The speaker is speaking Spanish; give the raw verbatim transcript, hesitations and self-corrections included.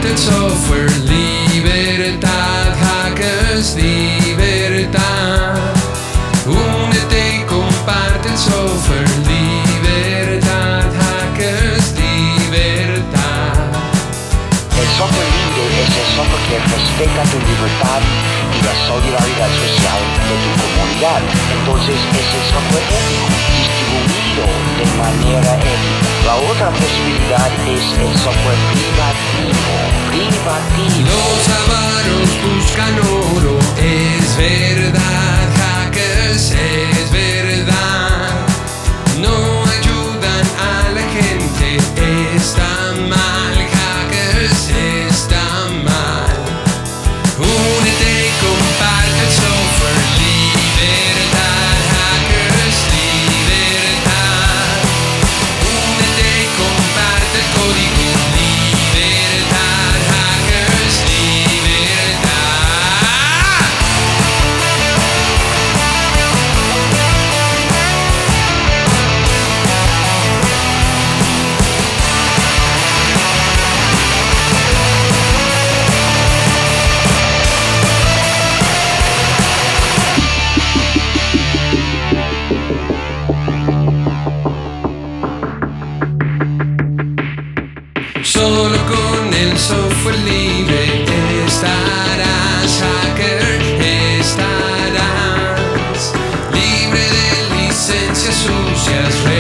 comparte el software. Libertad, hackers, libertad. Únete y comparte el software. Libertad, hackers, libertad. El software libre es el software que respeta tu libertad y la solidaridad social de tu comunidad. Entonces es el software ético, distribuido de manera ética. La otra posibilidad es el software privativo. Privativo. Los avaros buscan oro, es verdad, hackers, es verdad. No ayudan a la gente, está mal, hackers, está mal. Únete y comparte el software. Libertad, hackers, libertad. Únete y comparte el código. Libertad, hackers, libertad. Solo con el software libre estarás, hacker, estarás libre de licencias sucias.